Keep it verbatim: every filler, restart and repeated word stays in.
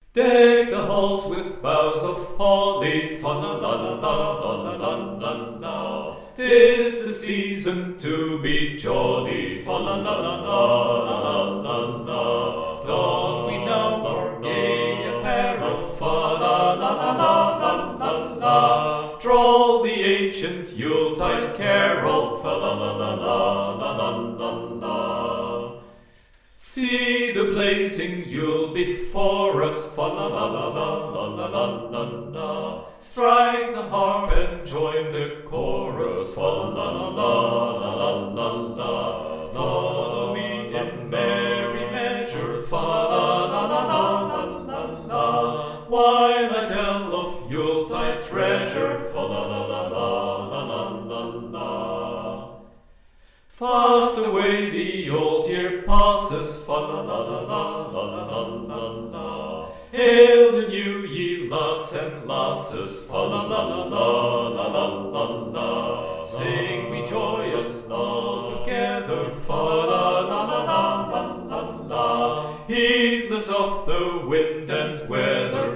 Deck the halls with boughs of holly, fa la la la la la la la la. 'Tis the season to be jolly, fa la la la la la la la. Don we now our gay apparel, fa la la la la la la la. Drawl the ancient Yuletide carol, fa la la la la la la la. See the blazing Yule before us, fa la la la la la la la la. Strike the harp and join the chorus, fa la la la la la la. Follow me in merry measure, fa la la la la la la. While I tell of Yuletide treasure, fa la la la la la la la. Fast away the old year passes, fa la la la la la la la la. Hail the new ye lads and lasses, fa la la la la la la la la. Sing we joyous all together, fa la la la la la la la. Heedless of the wind and weather,